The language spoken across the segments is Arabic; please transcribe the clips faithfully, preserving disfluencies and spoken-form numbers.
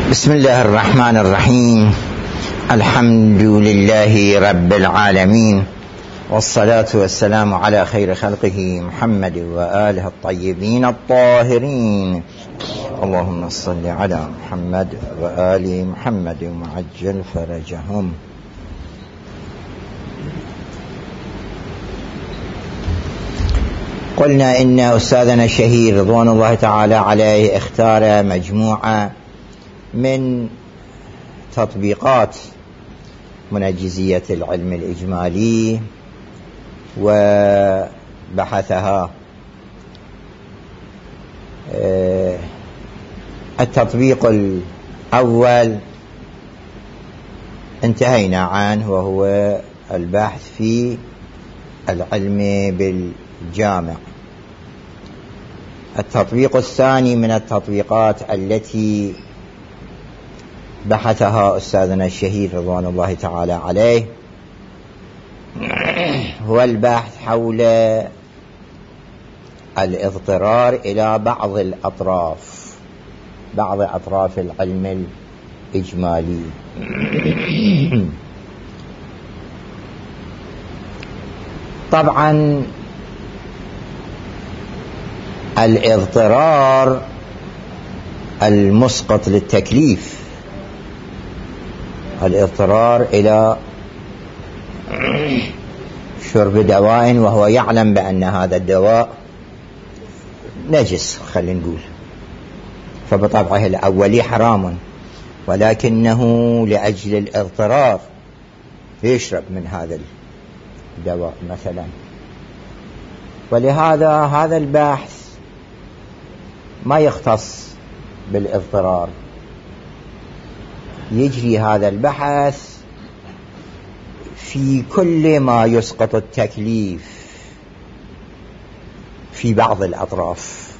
بسم الله الرحمن الرحيم. الحمد لله رب العالمين، والصلاة والسلام على خير خلقه محمد وآله الطيبين الطاهرين. اللهم صل على محمد وآل محمد وعجل فرجهم. قلنا إن أستاذنا الشهير رضوان الله تعالى عليه اختار مجموعة من تطبيقات منجزية العلم الإجمالي وبحثها. التطبيق الأول انتهينا عنه، وهو البحث في العلم بالجامع. التطبيق الثاني من التطبيقات التي بحثها أستاذنا الشهير رضوان الله تعالى عليه هو البحث حول الاضطرار إلى بعض الأطراف بعض أطراف العلم الإجمالي. طبعا الاضطرار المسقط للتكليف، الاضطرار إلى شرب دواء وهو يعلم بأن هذا الدواء نجس، خلينا نقول، فبطبعه الأولي حرام، ولكنه لأجل الاضطرار يشرب من هذا الدواء مثلا. ولهذا هذا البحث ما يختص بالاضطرار، يجري هذا البحث في كل ما يسقط التكليف في بعض الأطراف،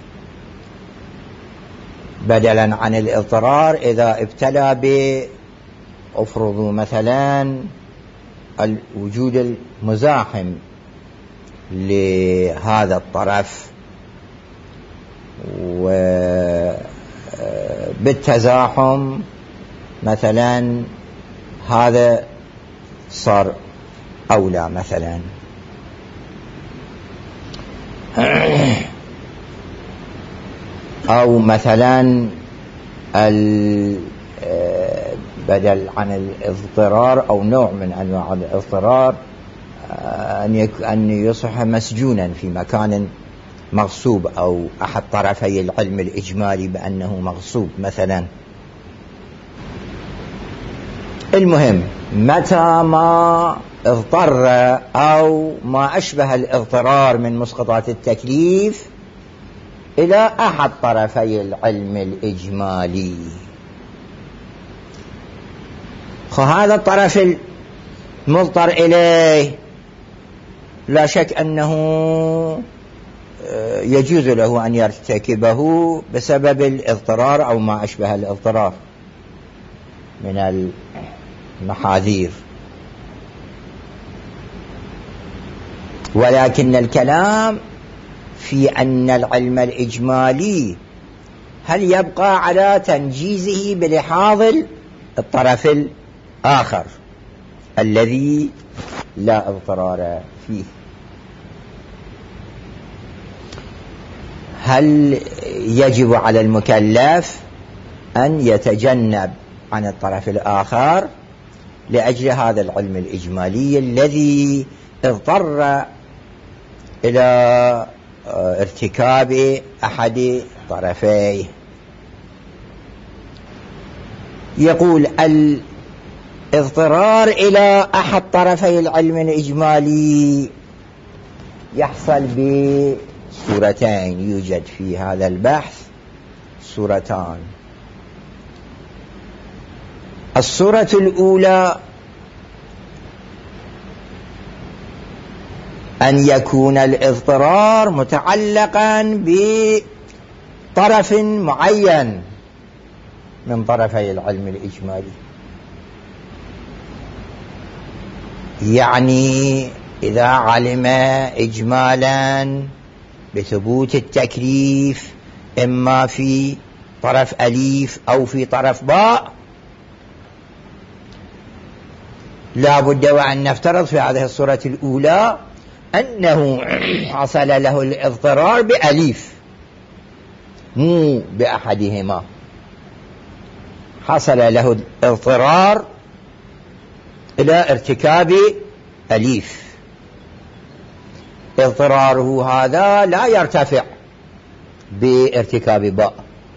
بدلا عن الاضطرار إذا ابتلى بأفرض مثلا الوجود المزاحم لهذا الطرف، وبالتزاحم مثلا هذا صار أولى مثلا. أو مثلا بدل عن الاضطرار أو نوع من أنواع الاضطرار أن يصبح مسجونا في مكان مغصوب، أو أحد طرفي العلم الإجمالي بأنه مغصوب مثلا. المهم متى ما اضطر أو ما أشبه الاضطرار من مسقطات التكليف إلى أحد طرفي العلم الإجمالي، فهذا الطرف المضطر إليه لا شك أنه يجوز له أن يرتكبه بسبب الاضطرار أو ما أشبه الاضطرار من المحاذير. ولكن الكلام في أن العلم الإجمالي هل يبقى على تنجيزه بلحاظ الطرف الآخر الذي لا اضطرار فيه. هل يجب على المكلف أن يتجنب عن الطرف الآخر لأجل هذا العلم الإجمالي الذي اضطر إلى ارتكاب أحد طرفيه؟ يقول الاضطرار إلى أحد طرفي العلم الإجمالي يحصل بصورتين، يوجد في هذا البحث صورتان. الصورة الأولى أن يكون الاضطرار متعلقا بطرف معين من طرفي العلم الإجمالي، يعني إذا علم إجمالا بثبوت التكليف إما في طرف أليف أو في طرف باء، لا بد وأن نفترض في هذه الصورة الأولى أنه حصل له الاضطرار بأليف مو بأحدهما، حصل له الاضطرار إلى ارتكاب أليف، اضطراره هذا لا يرتفع بارتكاب باء،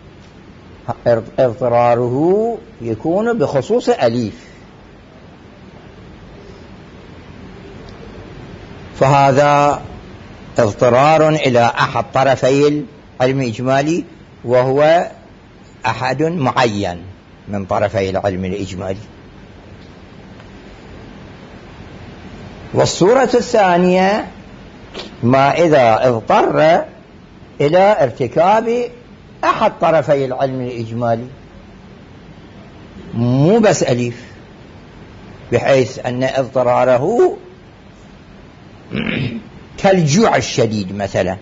اضطراره يكون بخصوص أليف، فهذا اضطرار إلى أحد طرفي العلم الإجمالي، وهو أحد معين من طرفي العلم الإجمالي. والصورة الثانية ما إذا اضطر إلى ارتكاب أحد طرفي العلم الإجمالي مو بس أليف، بحيث أن اضطراره كالجوع الشديد مثلا،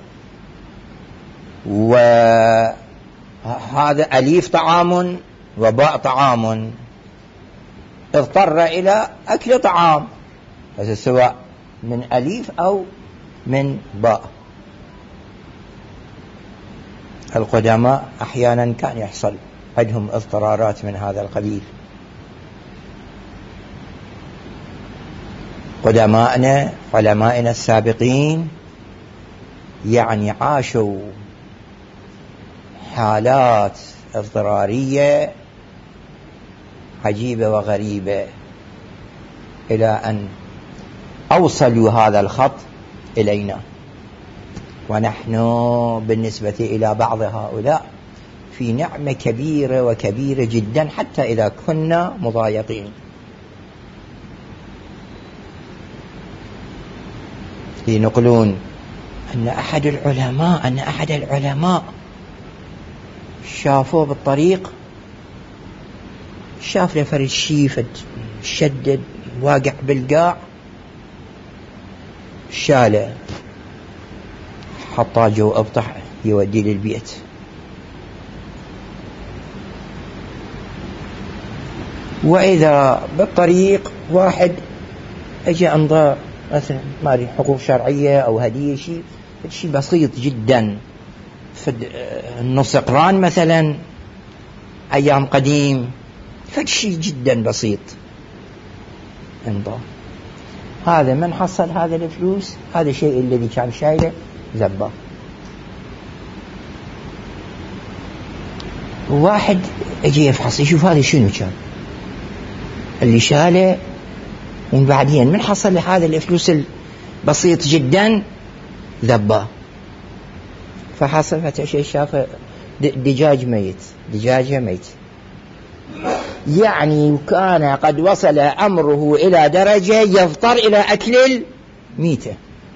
وهذا أليف طعام وباء طعام، اضطر إلى أكل طعام سواء من أليف أو من باء. القدماء أحيانا كان يحصل عندهم اضطرارات من هذا القبيل، قدماءنا علمائنا السابقين يعني عاشوا حالات اضطرارية عجيبة وغريبة إلى أن أوصلوا هذا الخط إلينا، ونحن بالنسبة إلى بعض هؤلاء في نعمة كبيرة وكبيرة جدا حتى إذا كنا مضايقين. ينقلون أن أحد العلماء أن أحد العلماء شافوه بالطريق، شاف لفرد شيفد شدد واقع بالقاع، شاله حطاه جو أبطح يودي للبيت. وإذا بالطريق واحد أجي أنظر مثلا ما أدري حقوق شرعية أو هدية، شيء شيء بسيط جدا، النص قران مثلا أيام قديم، فشيء جدا بسيط انظر. هذا من حصل هذا الفلوس، هذا الشيء الذي كان شايله زبا. واحد اجي يفحص يشوف هذا شنو كان اللي شاله، ومن بعدين من حصل هذا الفلوس البسيط جدا ذبا. فحصل فتشي شاف دجاج ميت، دجاجة ميت، يعني كان قد وصل أمره إلى درجة يضطر إلى أكل الميتة.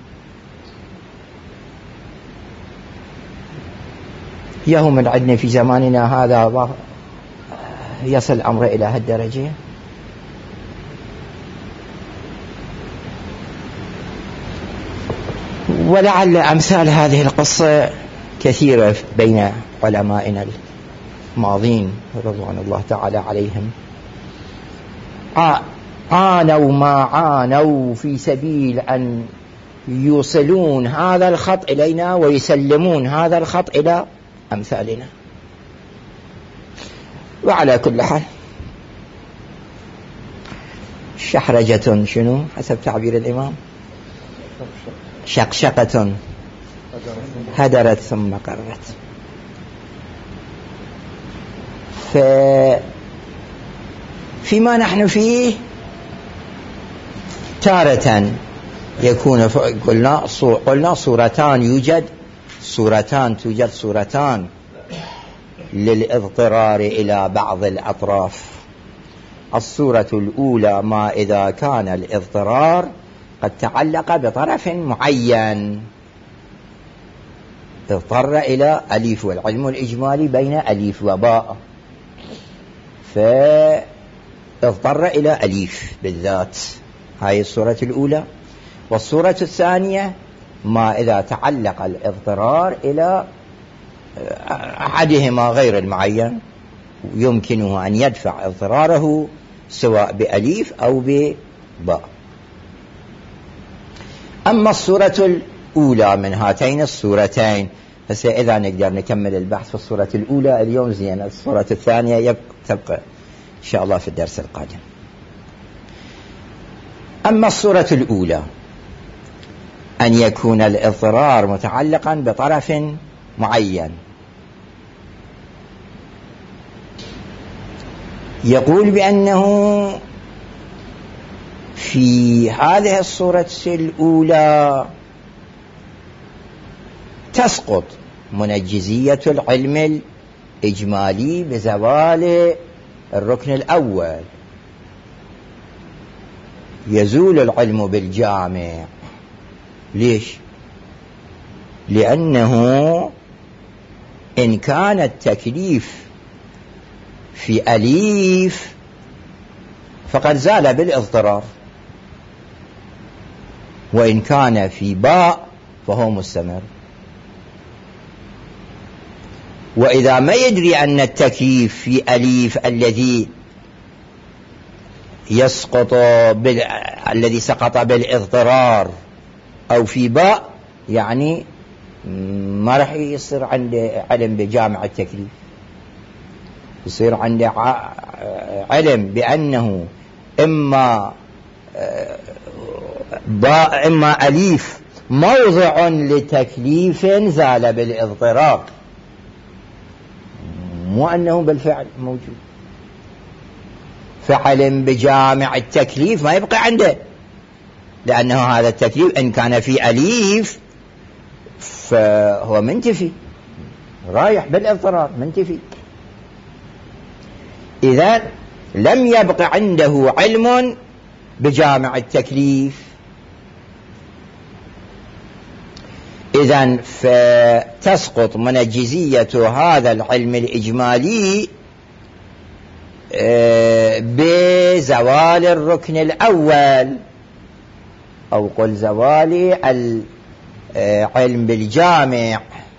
يوم من عندنا في زماننا هذا يصل أمره إلى هالدرجة؟ ولعل أمثال هذه القصة كثيرة بين علمائنا الماضين رضوان الله تعالى عليهم، عانوا ما عانوا في سبيل أن يوصلون هذا الخط إلينا ويسلمون هذا الخط إلى أمثالنا. وعلى كل حال شحرجة شنو حسب تعبير الإمام؟ شقشقة هدرت ثم قرت. فيما نحن فيه تارة يكون قلنا قلنا صورتان، يوجد صورتان توجد صورتان للاضطرار إلى بعض الأطراف. الصورة الأولى ما إذا كان الاضطرار قد تعلق بطرف معين، اضطر إلى أليف، والعلم الإجمالي بين أليف وباء، فاضطر إلى أليف بالذات، هاي الصورة الأولى. والصورة الثانية ما إذا تعلق الاضطرار إلى أحدهما غير المعين يمكنه أن يدفع اضطراره سواء بأليف أو بباء. أما الصورة الأولى من هاتين الصورتين، بس إذا نقدر نكمل البحث في الصورة الأولى اليوم زين، الصورة الثانية تبقى إن شاء الله في الدرس القادم. أما الصورة الأولى أن يكون الاضطرار متعلقا بطرف معين، يقول بأنه في هذه الصورة الأولى تسقط منجزية العلم الإجمالي بزوال الركن الأول، يزول العلم بالجامع. ليش؟ لأنه إن كان التكليف في أليف فقد زال بالاضطرار، وإن كان في باء فهو مستمر. وإذا ما يدري أن التكليف في أليف الذي يسقط بال... الذي سقط بالاضطرار أو في باء، يعني ما راح يصير عنده علم بجامع التكليف، يصير عنده علم بأنه إما باء إما أليف موضع لتكليف زال بالاضطرار، مو أنه بالفعل موجود. فعلم بجامع التكليف ما يبقى عنده، لأنه هذا التكليف إن كان في أليف فهو منتفي، رايح بالاضطرار منتفي. إذن لم يبقى عنده علم بجامع التكليف. إذن فتسقط منجزية هذا العلم الإجمالي بزوال الركن الأول، أو قل زوال العلم بالجامع.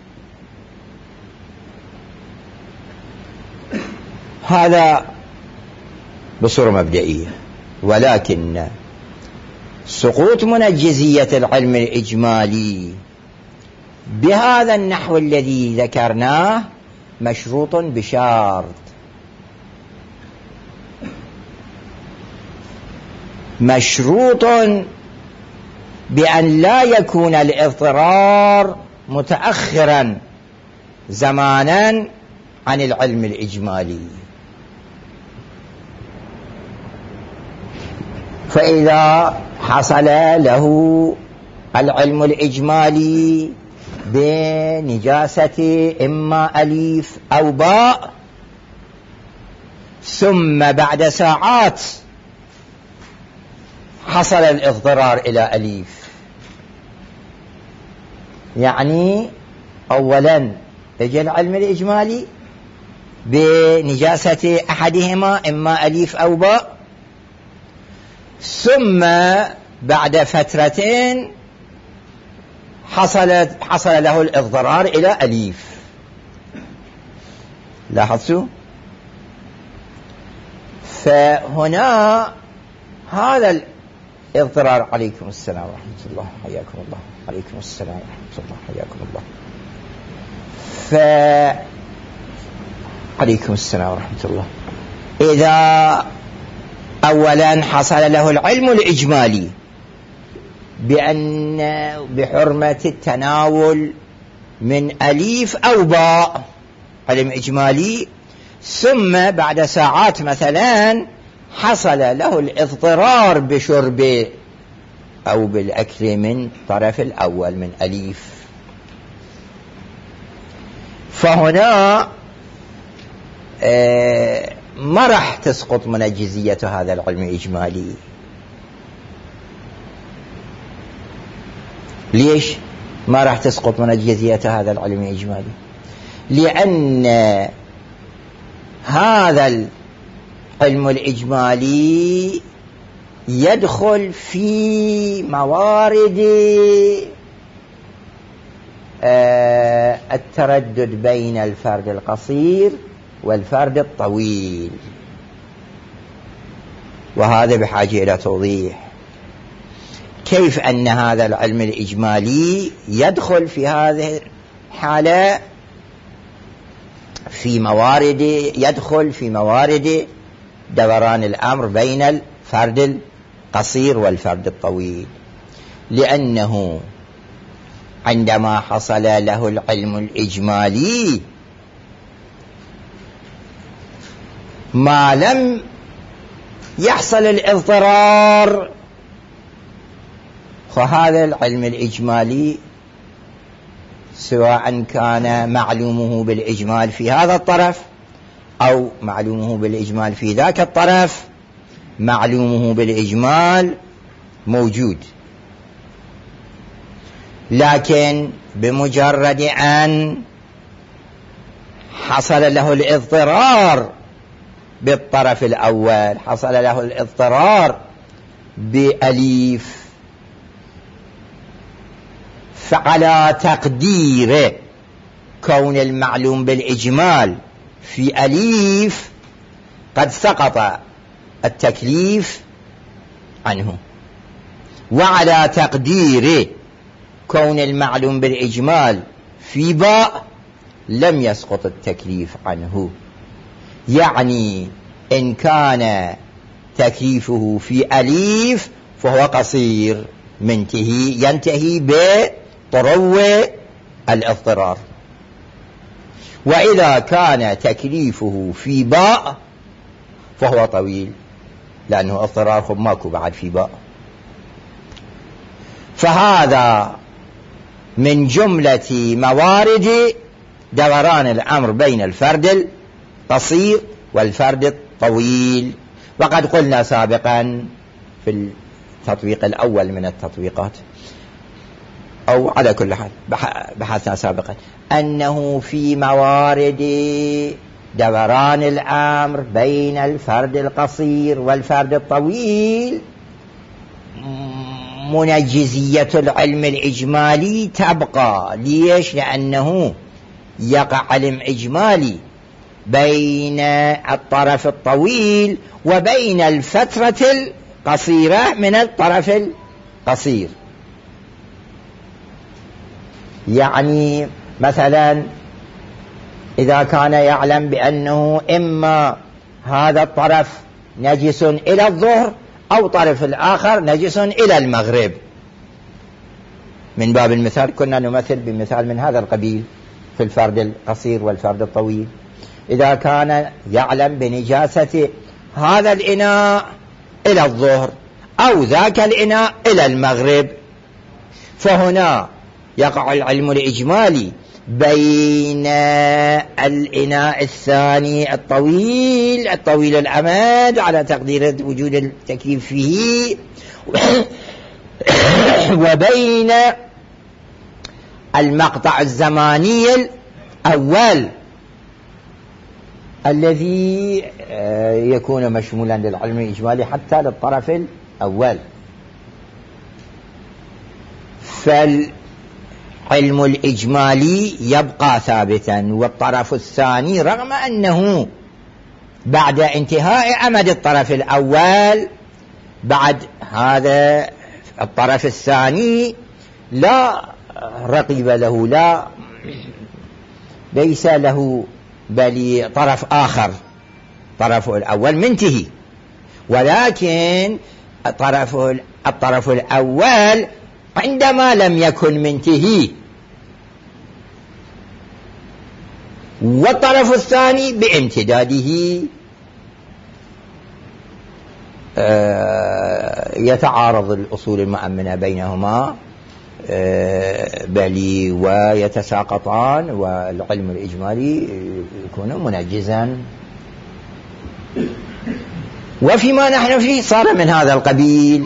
هذا بصورة مبدئية. ولكن سقوط منجزية العلم الإجمالي بهذا النحو الذي ذكرناه مشروط بشرط، مشروط بأن لا يكون الاضطرار متأخرا زمانا عن العلم الإجمالي. فإذا حصل له العلم الإجمالي بنجاسة إما أليف أو باء، ثم بعد ساعات حصل الاضطرار إلى أليف، يعني أولا يجي العلم الإجمالي بنجاسة أحدهما إما أليف أو باء، ثم بعد فترتين حصل حصل له الاضطرار إلى أليف. لاحظتوا؟ فهنا هذا الاضطرار. عليكم السلام ورحمة الله، حياكم الله. عليكم السلام ورحمة الله، حياكم الله. ف عليكم السلام ورحمة الله. إذا أولا حصل له العلم الإجمالي بأن بحرمة التناول من أليف أو باء، علم إجمالي، ثم بعد ساعات مثلا حصل له الاضطرار بشرب أو بالأكل من طرف الأول من أليف، فهنا آه ما راح تسقط منجزية هذا العلم الإجمالي. ليش ما راح تسقط منجزية هذا العلم الإجمالي؟ لأن هذا العلم الإجمالي يدخل في موارد التردد بين الفرد القصير والفرد الطويل، وهذا بحاجة إلى توضيح. كيف أن هذا العلم الإجمالي يدخل في هذه الحالة في موارد يدخل في موارد دوران الأمر بين الفرد القصير والفرد الطويل؟ لأنه عندما حصل له العلم الإجمالي ما لم يحصل الاضطرار، فهذا العلم الإجمالي سواء كان معلومه بالإجمال في هذا الطرف أو معلومه بالإجمال في ذاك الطرف، معلومه بالإجمال موجود. لكن بمجرد أن حصل له الاضطرار بالطرف الأول، حصل له الاضطرار بأليف، فعلى تقدير كون المعلوم بالإجمال في أليف قد سقط التكليف عنه، وعلى تقدير كون المعلوم بالإجمال في باء لم يسقط التكليف عنه. يعني إن كان تكليفه في أليف فهو قصير، منتهي ينتهي بطرو الاضطرار. وإذا كان تكليفه في باء فهو طويل، لأنه اضطرار خب ماكو بعد في باء. فهذا من جملة موارد دوران الأمر بين الفرد القصير والفرد الطويل. وقد قلنا سابقا في التطبيق الأول من التطبيقات، أو على كل حال بحثنا سابقا، أنه في موارد دوران الأمر بين الفرد القصير والفرد الطويل منجزية العلم الإجمالي تبقى. ليش؟ لأنه يقع علم إجمالي بين الطرف الطويل وبين الفترة القصيرة من الطرف القصير. يعني مثلا إذا كان يعلم بأنه إما هذا الطرف نجس إلى الظهر أو طرف الآخر نجس إلى المغرب، من باب المثال كنا نمثل بمثال من هذا القبيل في الفرد القصير والفرد الطويل. إذا كان يعلم بنجاسة هذا الإناء إلى الظهر أو ذاك الإناء إلى المغرب، فهنا يقع العلم الإجمالي بين الإناء الثاني الطويل الطويل الأمد على تقدير وجود التكليف فيه وبين المقطع الزماني الأول الذي يكون مشمولا للعلم الإجمالي حتى للطرف الأول. فالعلم الإجمالي يبقى ثابتا، والطرف الثاني رغم أنه بعد انتهاء أمد الطرف الأول بعد هذا الطرف الثاني لا رقيب له، لا ليس له بل طرف آخر، طرفه الأول منتهي، ولكن الطرف الطرف الأول عندما لم يكن منتهي، والطرف الثاني بامتداده يتعارض الأصول المؤمنة بينهما بل ويتساقطان، والعلم الإجمالي يكون منجزا. وفيما نحن فيه صار من هذا القبيل،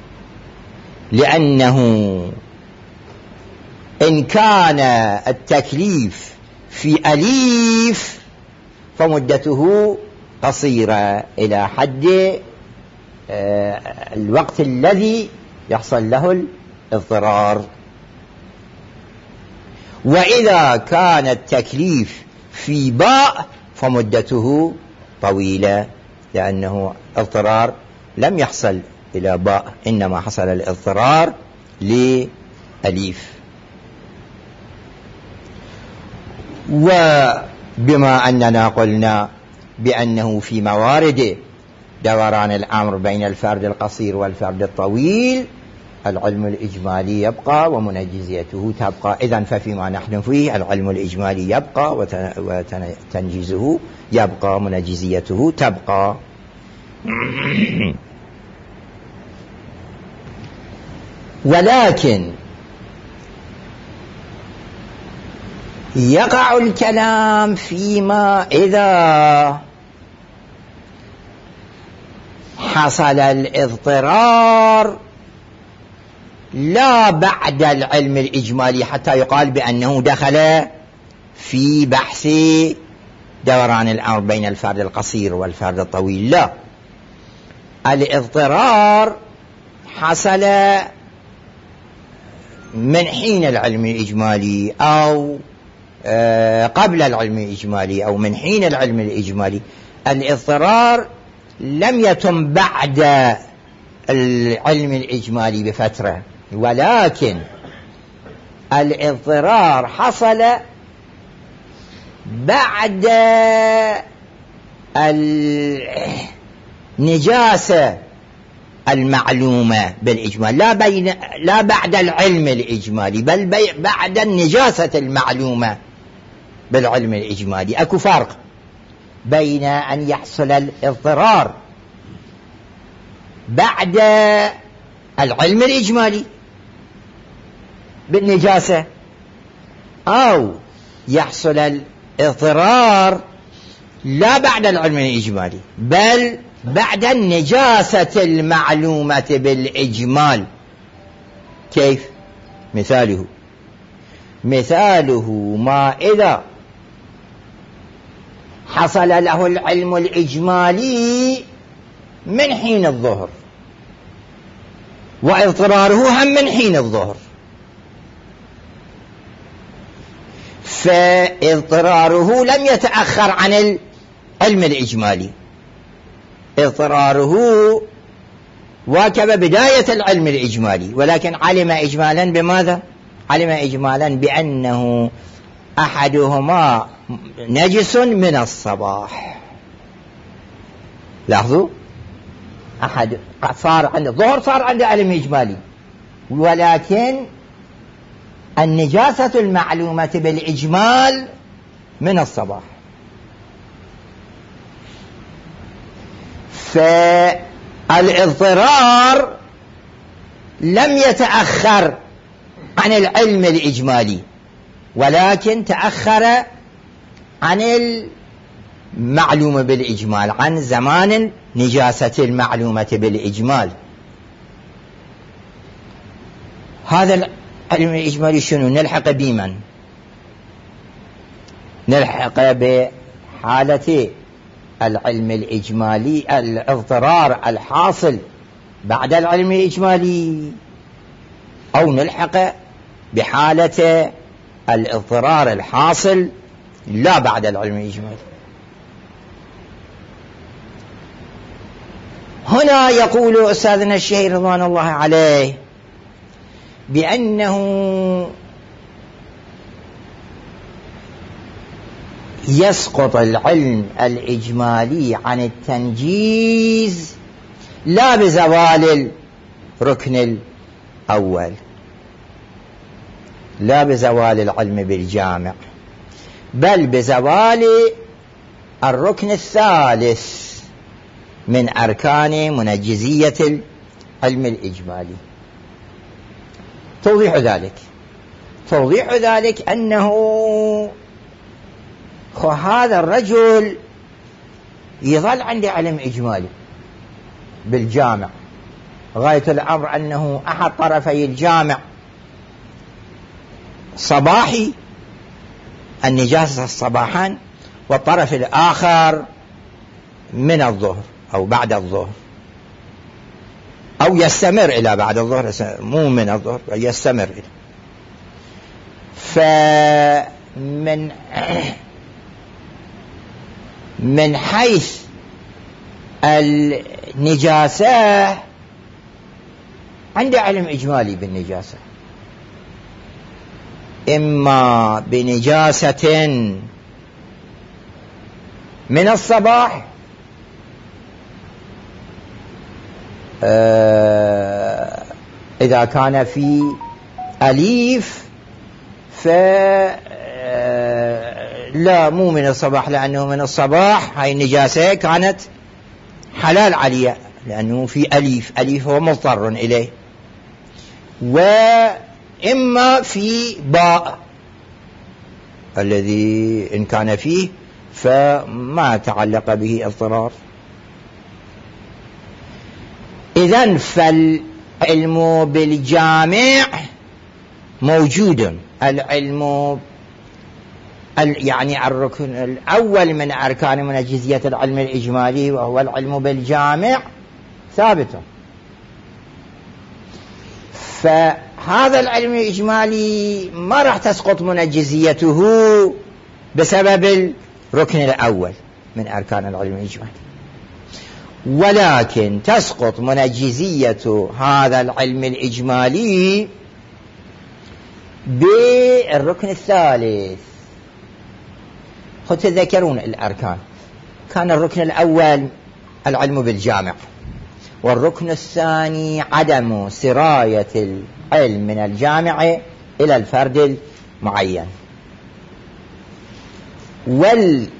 لأنه إن كان التكليف في أليف فمدته قصيرة إلى حد الوقت الذي يحصل له الاضطرار. وإذا كان التكليف في باء فمدته طويلة، لأنه اضطرار لم يحصل إلى باء، إنما حصل الاضطرار لأليف. وبما أننا قلنا بأنه في موارد دوران الأمر بين الفرد القصير والفرد الطويل العلم الإجمالي يبقى ومنجزيته تبقى، إذن ففيما نحن فيه العلم الإجمالي يبقى وتنجيزه يبقى منجزيته تبقى. ولكن يقع الكلام فيما إذا حصل الاضطرار لا بعد العلم الإجمالي حتى يقال بأنه دخل في بحث دوران الأمر بين الفرد القصير والفرد الطويل. لا، الاضطرار حصل من حين العلم الإجمالي أو قبل العلم الإجمالي أو من حين العلم الإجمالي. الاضطرار لم يتم بعد العلم الإجمالي بفترة، ولكن الاضطرار حصل بعد النجاسة المعلومة بالإجمال، لا, بين لا بعد العلم الإجمالي بل بعد النجاسة المعلومة بالعلم الإجمالي. أكو فرق بين أن يحصل الاضطرار بعد العلم الإجمالي بالنجاسة أو يحصل الاضطرار لا بعد العلم الإجمالي بل بعد النجاسة المعلومة بالإجمال. كيف؟ مثاله مثاله ما إذا حصل له العلم الإجمالي من حين الظهر واضطراره هم من حين الظهر، فاضطراره لم يتأخر عن العلم الإجمالي، اضطراره واكب بداية العلم الإجمالي، ولكن علم إجمالا بماذا؟ علم إجمالا بأنه أحدهما نجس من الصباح. لاحظوا، أحد صار عنده ظهر صار عنده علم إجمالي، ولكن النجاسة المعلومة بالإجمال من الصباح. فالاضطرار لم يتأخر عن العلم الإجمالي، ولكن تأخر عن المعلومة بالإجمال، عن زمان نجاسة المعلومة بالإجمال. هذا العلم الإجمالي شنو؟ نلحق بمن؟ نلحق بحالة العلم الإجمالي، الاضطرار الحاصل بعد العلم الإجمالي، أو نلحق بحالة الاضطرار الحاصل لا بعد العلم الإجمالي. هنا يقول أستاذنا الشيخ رضوان الله عليه بأنه يسقط العلم الإجمالي عن التنجيز لا بزوال الركن الأول، لا بزوال العلم بالجامع، بل بزوال الركن الثالث من أركان منجزية العلم الإجمالي. توضيح ذلك توضيح ذلك أنه هذا الرجل يظل عنده علم إجمالي بالجامع، غاية الأمر أنه أحد طرفي الجامع صباحي النجاسة الصباحان، والطرف الآخر من الظهر أو بعد الظهر، أو يستمر إلى بعد الظهر، مو من الظهر يستمر إلى. فمن من حيث النجاسة عنده علم إجمالي بالنجاسة، إما بنجاسة من الصباح آه إذا كان في أليف فلا آه مو من الصباح، لأنه من الصباح هاي النجاسة كانت حلال عليه لأنه في أليف، أليف هو مضطر إليه. وإما في باء الذي إن كان فيه فما تعلق به اضطرار. إذن فالعلم بالجامع موجود، العلم يعني الركن الأول من أركان منجزية العلم الإجمالي وهو العلم بالجامع ثابت. فهذا العلم الإجمالي ما راح تسقط منجزيته بسبب الركن الأول من أركان العلم الإجمالي، ولكن تسقط منجزية هذا العلم الإجمالي بالركن الثالث. خذ تذكرون الأركان، كان الركن الأول العلم بالجامع، والركن الثاني عدم سراية العلم من الجامع إلى الفرد المعين، والركن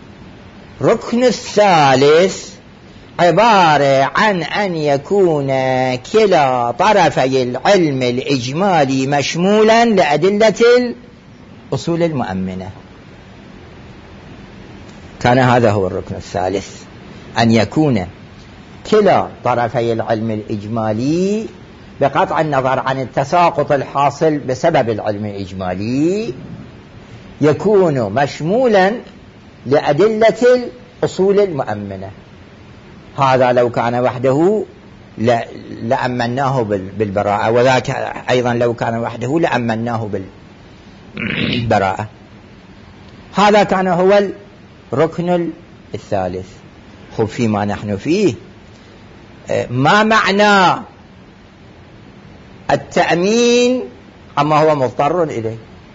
الثالث عبارة عن أن يكون كلا طرفي العلم الإجمالي مشمولا لأدلة الأصول المؤمنة. كان هذا هو الركن الثالث، أن يكون كلا طرفي العلم الإجمالي بقطع النظر عن التساقط الحاصل بسبب العلم الإجمالي يكون مشمولا لأدلة الأصول المؤمنة. هذا لو كان وحده لأمناه بالبراءة، وذاك أيضا لو كان وحده لأمناه بالبراءة. هذا كان هو الركن الثالث. خب فيما نحن فيه، ما معنى التأمين أما هو مضطر إليه؟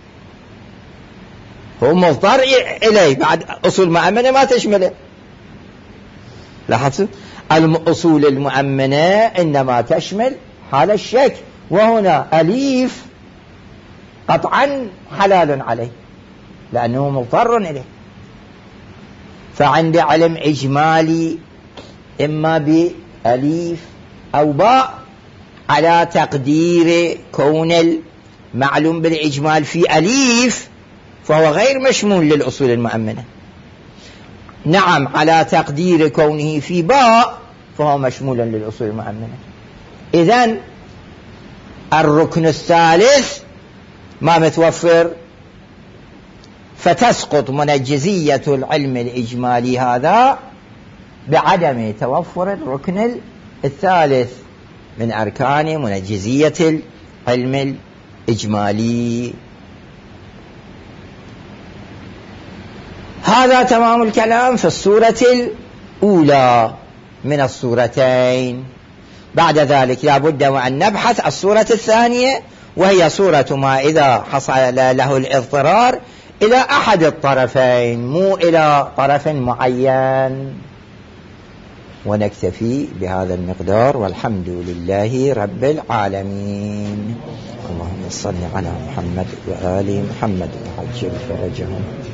هو مضطر إليه، بعد أصول مؤمنة ما تشمله. لاحظوا الأصول المؤمنة إنما تشمل حال الشك، وهنا أليف قطعا حلال عليه لأنه مضطر إليه. فعند علم إجمالي إما بأليف أو باء على تقدير كون المعلوم بالإجمال في أليف فهو غير مشمول للأصول المؤمنة. نعم على تقدير كونه في باء فهو مشمول للأصول المؤمنة. إذن الركن الثالث ما متوفر، فتسقط منجزية العلم الإجمالي هذا بعدم توفر الركن الثالث من أركان منجزية العلم الإجمالي. هذا تمام الكلام في السورة الأولى من السورتين. بعد ذلك لا بد وأن نبحث السورة الثانية، وهي سورة ما إذا حصل له الاضطرار إلى أحد الطرفين مو إلى طرف معين. ونكتفي بهذا المقدار، والحمد لله رب العالمين. اللهم صل على محمد وآل محمد وعجل فرجهم.